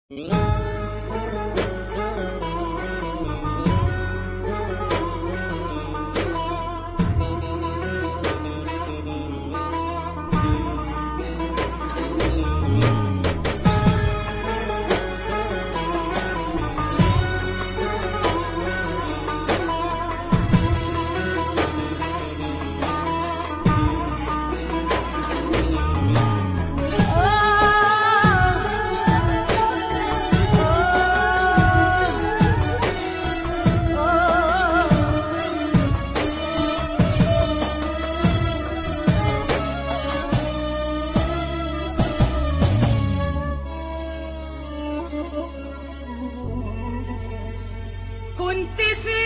كنت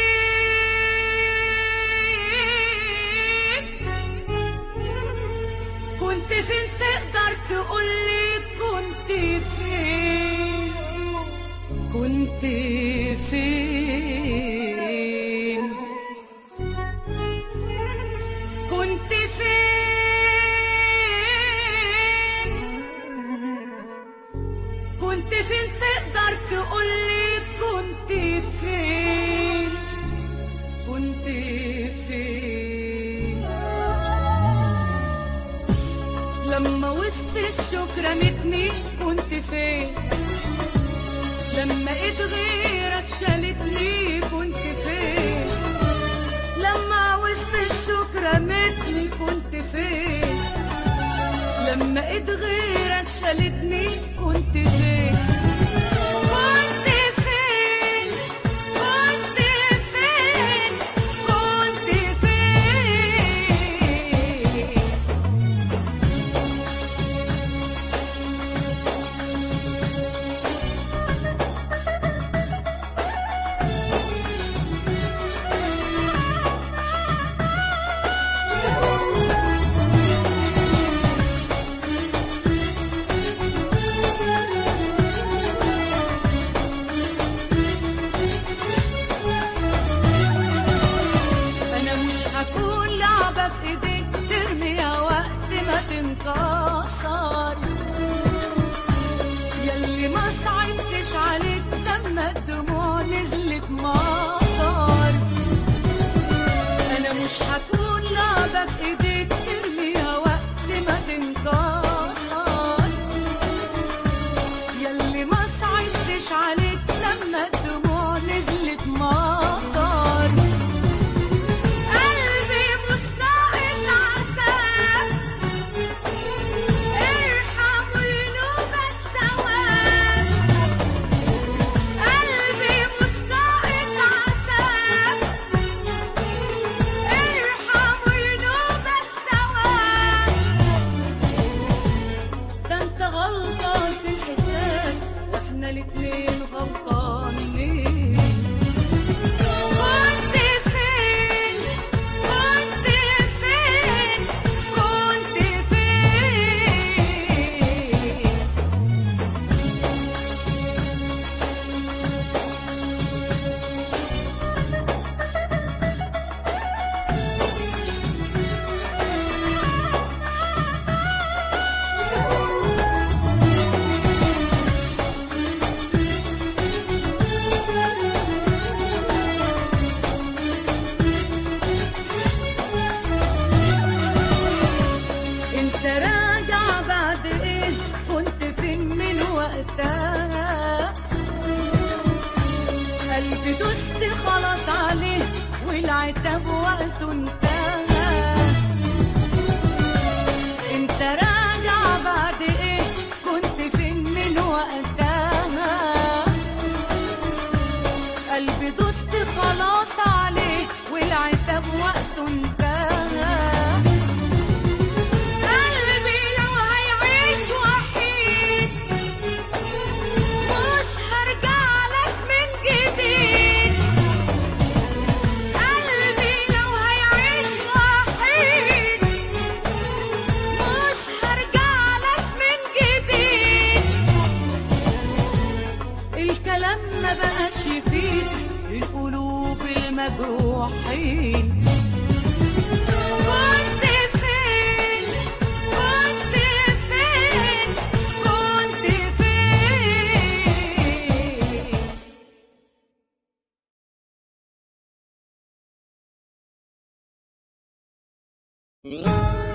فين تقدر تقولي كنت فين؟ كنت فين؟ كنت فين؟ كنت فين تقدر تقولي كنت فين؟ كنت فين؟ لما وسط الشوك رمتني كنت فين؟ لما ايد غيرك شالتني كنت فين؟ لما وسط الشوك رمتني كنت فين؟ لما ايد غيرك شالتني كنت فين؟ كنت فين؟ كنت فين؟ كنت فين؟ هكون لعبة في ايديك ترميها وقت ما تنكسر، ياللي ما صعبتش عليك لما الدموع نزلت مطر. انا مش هكون لعبة في ايديك ترميها وقت ما تنكسر، ياللي ما صعبتش عليك لما الدموع نزلت مطر. غلطان في الحساب واحنا الاتنين غلطانين. كنت فين؟ كنت فين؟ كنت فين؟ انت راجع بعد ايه؟ كنت فين من وقتها؟ قلبي دوست خلاص عليه والعتاب وقته انتهى. انت راجع بعد ايه؟ كنت فين من وقتها؟ قلبي دوست خلاص عليه والعتاب وقته انتهى. الكلام ما بقاش يفيد القلوب المجروحين. كنت فين؟ كنت فين؟ كنت فين؟ Thank